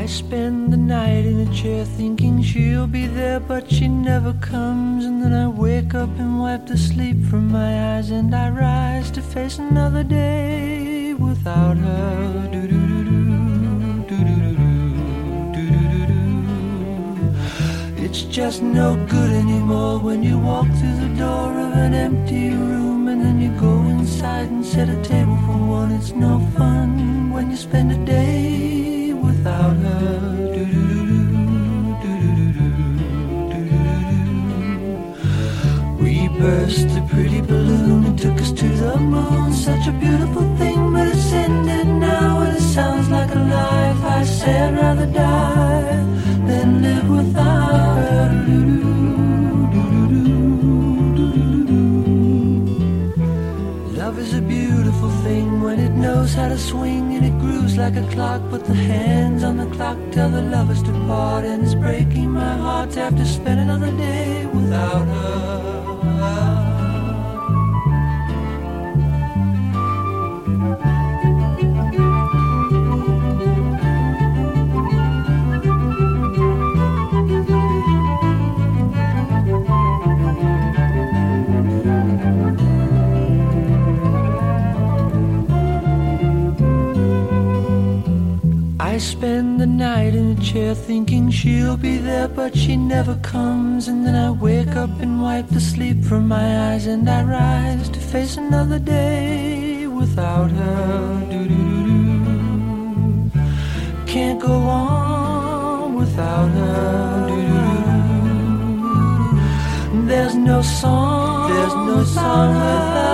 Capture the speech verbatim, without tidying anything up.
spend the night in a chair thinking she'll be there, but she never comes. And then I wake up and wipe the sleep from my eyes, and I rise to face another day without her. Do-do-do-do, do-do-do-do, do-do-do-do. It's just no good anymore when you walk through the door of an empty room, and then you go inside and set a table for one. It's no fun when you spend a day without her. Do-do-do-do, do-do-do-do, do-do-do-do. We burst the pretty balloon and took us to the moon. Such a beautiful thing, but it's ended now, and it sounds like a life. I say I'd rather die than live without her. Love is a beautiful thing when it knows how to swing, and it grooves like a clock, but the hands on the clock tell the lovers to part. And it's breaking my heart to have to spend another day without her. I spend the night in a chair thinking she'll be there, but she never comes. And then I wake up and wipe the sleep from my eyes, and I rise to face another day without her. Do-do-do-do. Can't go on without her. Do-do-do-do. There's no song, there's no song without her.